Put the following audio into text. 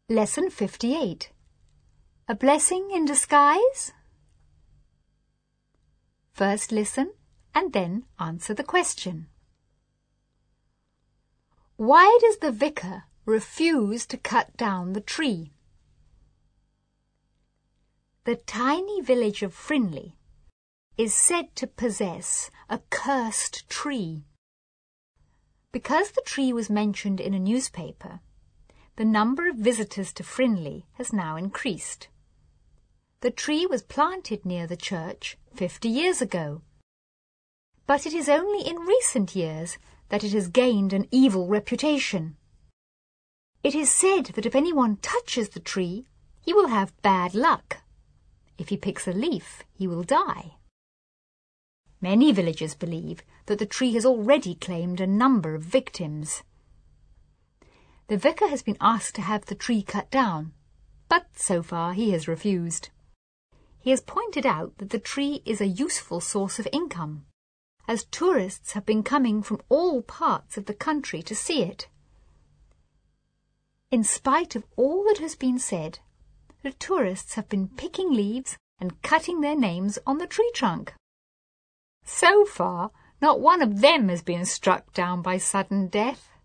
Lesson 58. A blessing in disguise? First listen and then answer the question. Why does the vicar refuse to cut down the tree? The tiny village of Frinley is said to possess a cursed tree. Because the tree was mentioned in a newspaper, the number of visitors to Frinley has now increased. The tree was planted near the church 50 years ago, but it is only in recent years that it has gained an evil reputation. It is said that if anyone touches the tree, he will have bad luck. If he picks a leaf, he will die. Many villagers believe that the tree has already claimed a number of victims. The vicar has been asked to have the tree cut down, but so far he has refused. He has pointed out that the tree is a useful source of income, as tourists have been coming from all parts of the country to see it. In spite of all that has been said, the tourists have been picking leaves and cutting their names on the tree trunk. So far, not one of them has been struck down by sudden death.